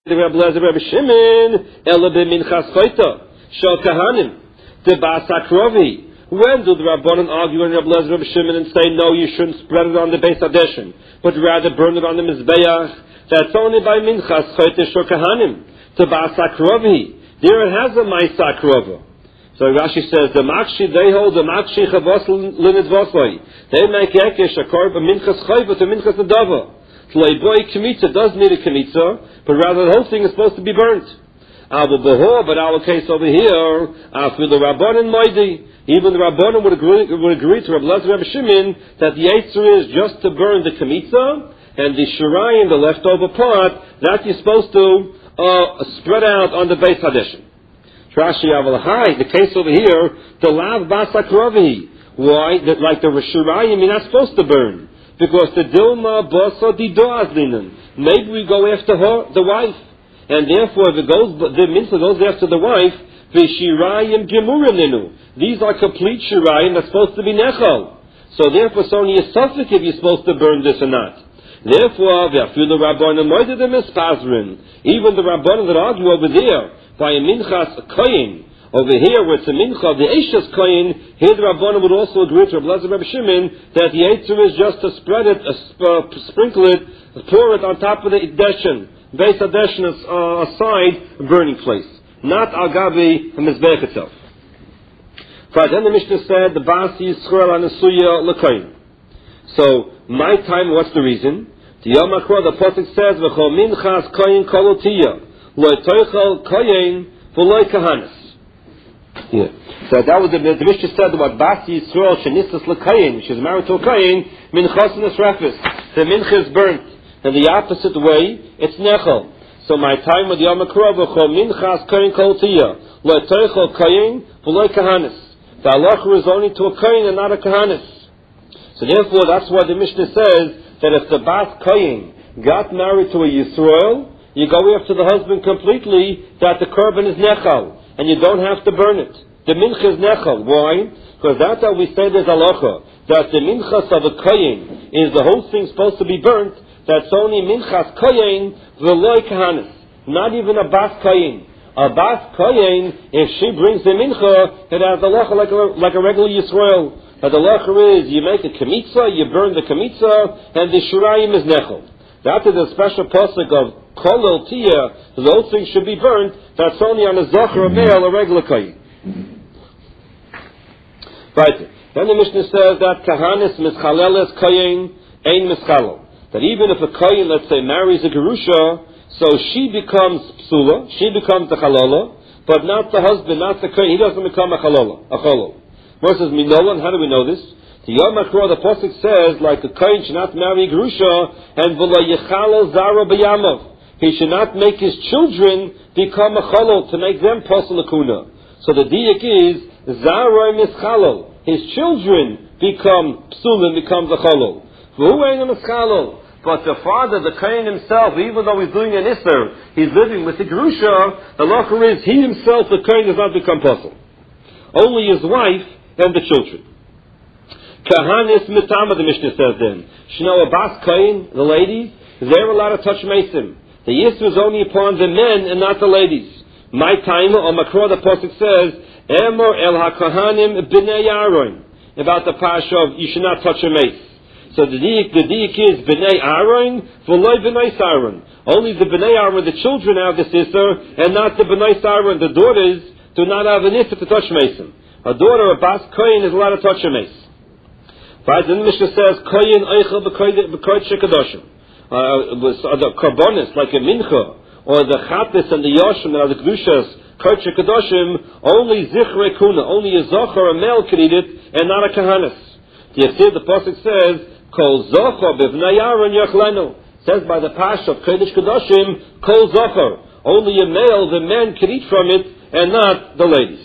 Rabbi Lezer, Rabbi Shimon, Ela b'minchas choita, shel kahanim, debas akrovi. When do the Rabbanan argue with Rabbi Lezer, Rabbi Shimon, and say, no, you shouldn't spread it on the Beis Hadeshin, but rather burn it on the Mizbeach? That's only by minchas choita shel kahanim, debas akrovi. There it has a ma'isa akrova. So Rashi says, the makshi, they hold the makshi chavos l'nidvosoi. They make ekesh a korban minchas choiva to minchas nedava. Tleiboy kemitza doesn't need a kemitza, but rather the whole thing is supposed to be burnt. But our case over here, after the Rabbanan Moidi, even the Rabbanan would agree to Rabbi Lezer, Rabbi Shimon that the Eitzer is just to burn the kemitza, and the shirayim, the leftover part, that you're supposed to spread out on the Beis Hadeshin. Rashi Avalahai, the case over here, the lav bas akrovi. Why? That like the shirayim, you're not supposed to burn. Because the Dilma Bosa Didoazlinen. Maybe we go after her, the wife. And therefore, if it goes, the mitzvah goes after the wife, Vishirayim Gemurininu. These are complete Shirayim that's supposed to be Nechal. So therefore, it's only a suffix if you're supposed to burn this or not. Therefore, even the Rabbanan that argue over there, by a Minchas Koyin, over here, where it's a mincha, the Eishas Koyin, here the Rabbanan would also agree to Rabbi Lezer, Rabbi Shimon that the Eitzer is just to spread it, sprinkle it, pour it on top of the Deshin, Beis Hadeshin aside, burning place, not Agabi Mizbeach itself. Right, then the Mishnah said the Basi Yisrael Anasuya L'Koyin. So, my time, what's the reason? The Yom HaKra, the Pasuk says, V'chol Minchas Koyin Kolotiya, Lo Toichel Koyin V'loi Kahanas. Yeah. So that was the Mishnah said about Basi Yisrael Shenistas L'Kayin. She's married to a Kayin. Minchas Nesrefis. The mincha is burnt. And the opposite way, it's Nechel. So my time with Yom HaKra v'chol Minchas Kayin Kol Tiyah Lo Toichel Kayin V'loi Kahanis. The halacha is only to a Kayin and not a Kahanis. So therefore, that's why the Mishnah says that if the Bas Kayin got married to a Yisrael, you go after the husband completely. That the korban is Nechel. And you don't have to burn it. The mincha is nechal. Why? Because that's how we say there's halacha. That the minchas of a koyin is the whole thing supposed to be burnt. That's only minchas koyin v'loi kahanis. Not even a bas koyin. A bas koyin, if she brings the mincha, it has halacha like a regular Yisrael. But the halacha is you make a kemitza, you burn the kemitza, and the shirayim is nechal. That is a special pasuk of kolel tiyah. Those things should be burnt. That's only on a zachar, a male, a regular koyin. Right. Then the Mishnah says that kahanis mischaleles koyin ein mischalel. That even if a koyin, let's say, marries a gerusha, so she becomes psula, she becomes the chalola, but not the husband, not the koyin. He doesn't become a chalola, a cholol. Versus minolan. How do we know this? The Yom HaKra, the pasuk says, like a koyin should not marry a gerusha, and v'lo yechalel zara b'yamav. He should not make his children become a chalol, to make them posel akuna. So the diak is zaroi mischalol. His children become psulim, becomes a chalol. V'hu ein mischalol. But the father, the kohen himself, even though he's doing an iser, he's living with the gerusha. The locher is he himself, the kohen, does not become posel. Only his wife and the children. Kahanis mitama, the Mishnah says then. Shno a bas kohen, the ladies, they're allowed to touch mesim. The yisr is only upon the men and not the ladies. My time on Makra, the pasuk says, Emor el hakahanim b'nei Aaron. About the pasha of you should not touch a mace. So the diik is b'nei Aaron, v'loi b'nei Aaron. Only the b'nei Aaron, the children have this isser, and not the b'nei Aaron, the daughters do not have an isser to touch mason. A daughter, a bas koyin, is allowed to touch a mace. Right? Then the Mishnah says, koyin eichel b'koyd shekadoshim. The karbonis, like a mincha, or the chatis and the yoshim, and the kedushas, karche kadoshim, only zichre kuna, only a zochar, a male can eat it, and not a kahanis. The pasuk says, kol zochar b'vnei Aaron yachlenu. Says by the pash of kodesh kadoshim, kol zochar, only a male, the men can eat from it, and not the ladies.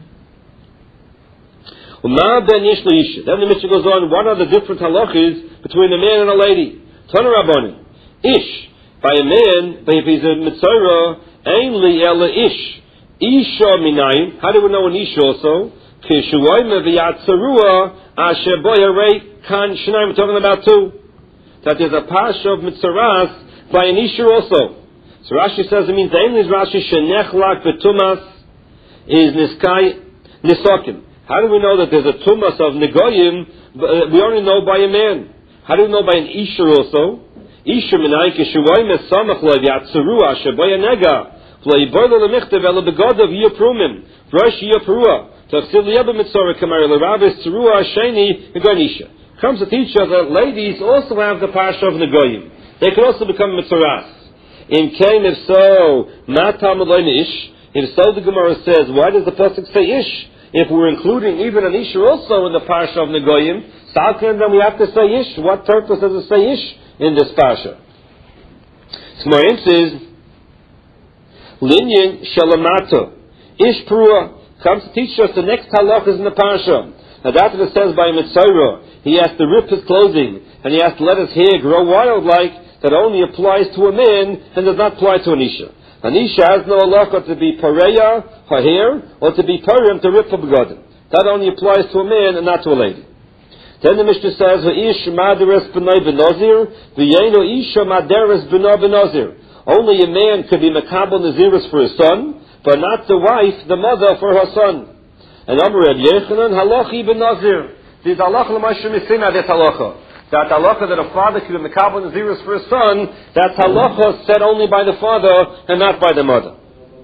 Then the Mishnah goes on, what are the different halachas between a man and a lady? Tana Rabbanim. Ish. By a man, if he's a mitzvah, ein li ela ish. Isha minayim. How do we know an ish also? Kishuayim v'yatzarua asher boyarei kan shnayim. We're talking about two. That there's a pasha of mitzaras by an isha also. So Rashi says it means the English Rashi shenechlak betumas is niskai nisokim. How do we know that there's a tumas of negoyim? We only know by a man. How do we know by an isha also? Isha minai kishuay mesamach lo yatzurua shebaya nega lo yibordo lemichtav ela begodav yiprumim rosh yiprua tafsil yeba mitzora kamar l'ravis tzurua sheni negoyisha. Comes to teach us that ladies also have the parsha of negoyim. They can also become mitzoras. In Cain, if so, matam ish. If so, the Gemara says, why does the pasuk say ish? If we're including even an isha also in the parsha of negoyim, so then we have to say ish. What purpose does it say ish in this parsha? So my answer is linyan shalamato ish prua comes to teach us the next halach is in the parsha. Now that's what it says by Mitzorah. He has to rip his clothing and he has to let his hair grow wild like. That only applies to a man and does not apply to an isha. An isha has no halacha to be pareya, her hair, or to be parim, to rip her begodim. That only applies to a man and not to a lady. Then the Mishnah says, V'ish maderes b'nai b'nazir, v'yeino isha maderes b'na b'nazir. Only a man could be makabel naziris for his son, but not the wife, the mother, for her son. And Amar Reb Yechanan, halachi b'nazir. This halacha l'mashem misina, this halacha. That halacha that a father could be makabel naziris for his son, that's halacha said only by the father and not by the mother.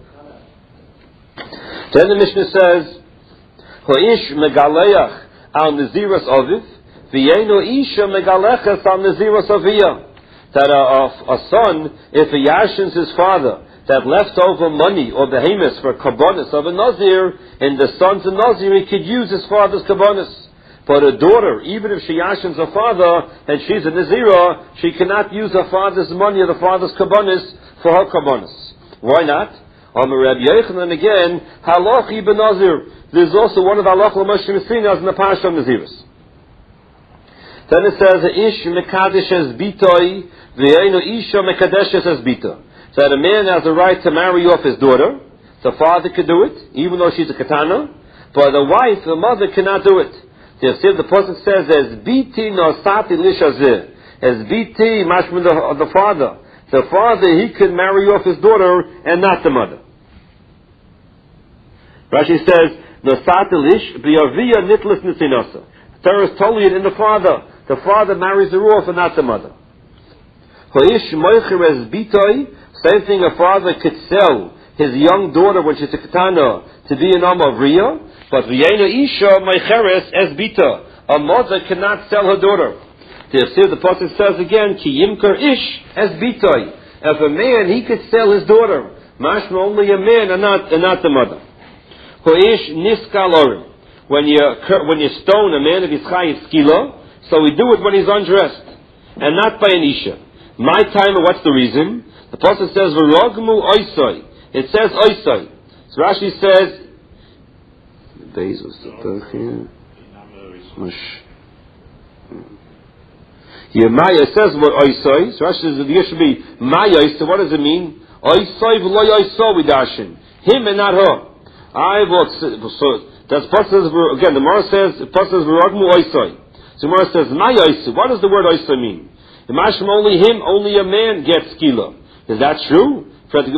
Then the Mishnah says, Ho'ish megaleach al naziris aviv, v'yeino isha megaleches al naziris aviyah. That a son, if he yashins his father, that leftover money or behemoths for kabbonis of a nazir, and the son's a nazir, he could use his father's kabbonis. But a daughter, even if she yashins her father and she's a nazira, she cannot use her father's money or the father's kabbonis for her kabbonis. Why not? Amar Reb Yechanan again, halachi b'nazir. There's also one of the halach l'moshe mesinas in the parsha of naziris. Then it says, ish mekadesh es bitoi, v'yeinu isha mekadesh es bita. So that a man has a right to marry off his daughter. The father could do it, even though she's a katana. But the wife, the mother, cannot do it. The person says, as biti nosati lishazeh. As biti, mashman the father. The father, he could marry off his daughter and not the mother. Rashi says, nosati lish b'yaviyah nitlis nisinasa. The Torah is totally in the father. The father marries her off and not the mother. Ho'ish moicher as bitoi. Same thing, a father could sell his young daughter when she's a katana to be an Amma of Riyah. But v'yeina isha meicheres es bita. A mother cannot sell her daughter. The pasuk says again, ki yimker ish es bitoi. If a man, he could sell his daughter. Mashma only a man and not the mother. Ho'ish niskal orim. When you stone a man of his chayiv skila, so we do it when he's undressed, and not by an isha. My time, what's the reason? The pasuk says v'rogmu oisoi. It says oisoi. So Rashi says. It says what oisoi. So Rashi says there should be mayoi. So what does it mean? Oisoi v'lo oisoi we dashin. Him and not her. So that's pasuk again. The Gemara says pasuk v'rogmu oisoi. So the Gemara says mayoi. What does the word oisoi mean? The mashma only him, only a man gets skila. Is that true? Only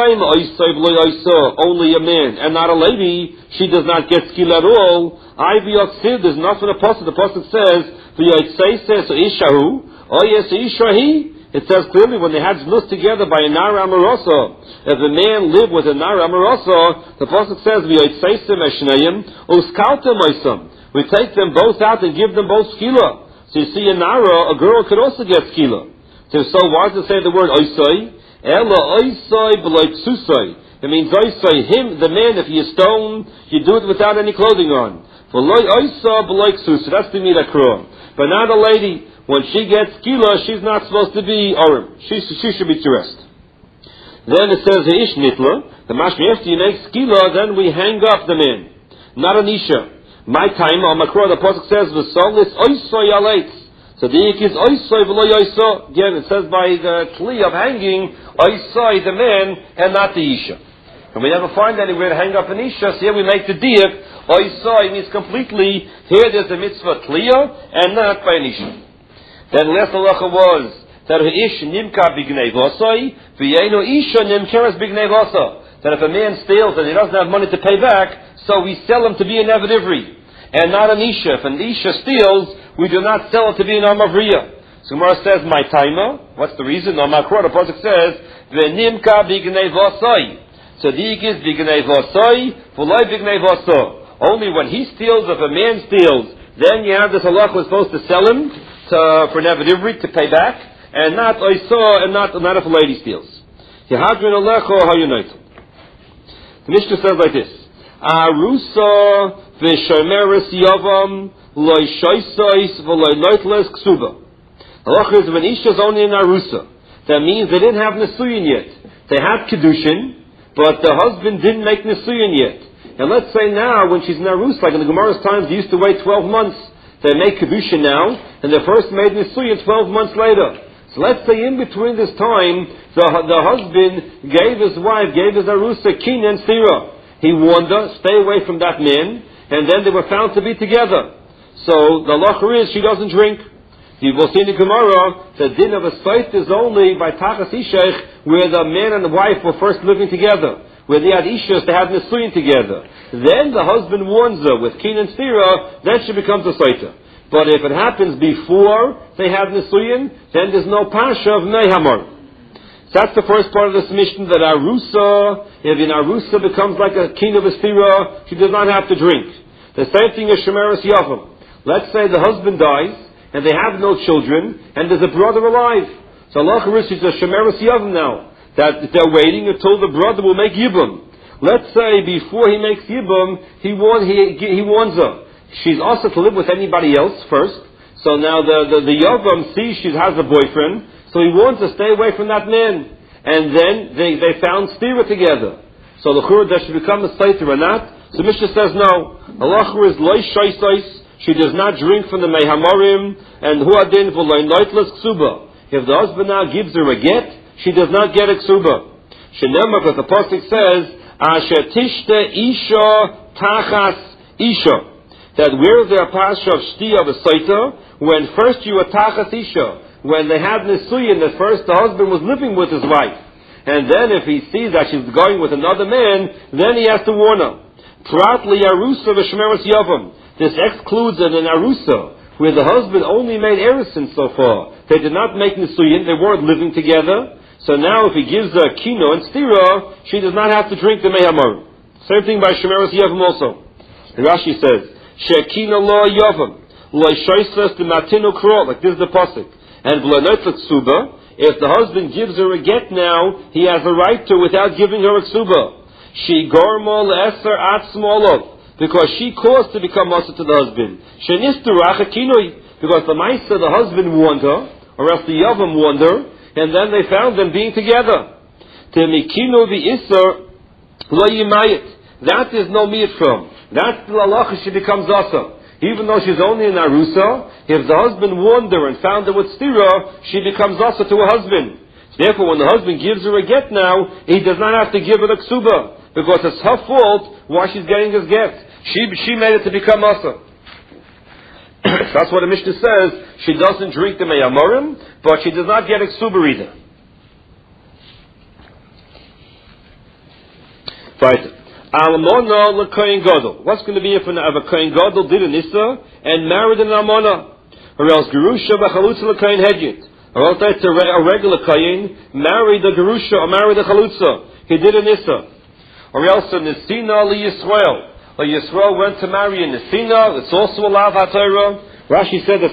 a man and not a lady, she does not get skila at all. There's nothing in the pasuk. The pasuk says, it says clearly when they had znus together by a nara amarosa. If a man lived with a nara amarosa, the pasuk says, we take them both out and give them both skila. So you see a nara, a girl could also get skila. So why does it say the word oisai? Ela oisai b'loy psusai. It means oisai, him, the man, if you stone, you do it without any clothing on. V'loy oisai b'loy psusai. That's the midakro. But not a lady, when she gets skila, she's not supposed to be orim. She should be dressed. Then it says the ish nitla. The mashmi, after you make skila, then we hang up the man. Not an isha. My time, on Makro, the pasuk says, v'solis oisai alates. So the ik is oisai v'lo oisai. Again, it says by the kli of hanging, oisai the man and not the isha. And we never find anywhere to hang up an isha. So here we make the diak. Oisai means completely. Here there's a mitzvah kliya and not by an isha. Then last halacha was that ish nimka bignei vosoi, v'yeino isha nimkeres bignei vosa. That if a man steals and he doesn't have money to pay back, so we sell him to be an Eved Ivri, and not an isha. If an isha steals, we do not sell it to be an Amavriya. So Gemara says, my timer. What's the reason? No, Makro, the Pasuk says, v'nimka bignei vosoi. Tzaddik is bignei vosoi, v'loi bignei voso. Only when he steals, if a man steals, then you have this halacha was supposed to sell him for an Eved Ivri to pay back, and not oiso, and not if a lady steals. Yehadrin alecho hayunayt. The Mishnah says like this: Arusa v'shomeres yavam loy shoysois v'loy loitles ksuba. Halacha is when Isha is only in Arusa. That means they didn't have Nesuyin yet. They had Kedushin, but the husband didn't make Nesuyin yet. And let's say now, when she's in Arusa, like in the Gemara's times, they used to wait 12 months. They make Kedushin now, and they first made Nesuyin 12 months later. So let's say in between this time, the husband gave his wife, gave his Arusa, Kin and Sira. He warned her, stay away from that man, and then they were found to be together. So the halacha is, she doesn't drink. You will see in the Gemara, the din of a site is only by Tachas Ishech, where the man and the wife were first living together. Where they had Ishas, they had Nesuyin together. Then the husband warns her with Kin and Sira, then she becomes a Saita. But if it happens before they have Nesuyin, then there's no Pasha of Mehamar. So that's the first part of this mission, that Arusa, if an Arusa becomes like a Kin of a Sira, she does not have to drink. The same thing as Shemeres Yavam. Let's say the husband dies, and they have no children, and there's a brother alive. So Allah is a Shemeres Yavam now, that they're waiting until the brother will make Yibum. Let's say before he makes Yibum, he warns her. She's also to live with anybody else first. So now the Yavam sees she has a boyfriend, so he warns her, stay away from that man. And then they found Stira together. So the Churah, does she become a Saita or not? So Mishnah says no. Allah is loy shaisais. She does not drink from the Mehamarim, and huadin v'loy noitlas ksuba. If the husband now gives her a get, she does not get a ksuba. Shenemar, because the pasuk says, asher tishte isha tachas isha. That where there are pasha of shti of a saita, when first you were tachas isha, when they had nisuyin, that first the husband was living with his wife, and then if he sees that she's going with another man, then he has to warn her. Prat li arusa v'shmeres yavam. This excludes an arusa, where the husband only made erisin so far. They did not make nisuyin, they weren't living together. So now if he gives her kino and stira, she does not have to drink the mehamar. Same thing by shemeres yavam also. Rashi says, Shekina lo yavam, lo shoisas de matino kro, like this is the pasuk. And v'lanotzak suba, if the husband gives her a get now, he has a right to without giving her a ksuba. She gormo le'eser atzmolov, because she caused to become also to the husband. Shenistu rachakinoi, because the Maisa, the husband warned her, or else the Yavam warned her, and then they found them being together. Temikino v'isser lo yimayit. That is no meat from. That's the halacha, she becomes asa. Even though she's only in Arusa, if the husband warned her and found her with stira, she becomes asa to her husband. Therefore, when the husband gives her a get now, he does not have to give her the ksuba, because it's her fault why she's getting this get. She made it to become asa. That's what the Mishnah says. She doesn't drink the meyamorim, but she does not get a ksuba either. Right. Almona l'kohen gadol. What's going to be if a kohen gadol did an issa and married an almona, or else gerusha v'chalutza l'kohen hedyet, or else that's a regular kohen married a gerusha or married a chalutza. He did an issa, or else a nesina li Yisrael. Or Yisrael went to marry a nesina. It's also a lav haTorah. Rashi said that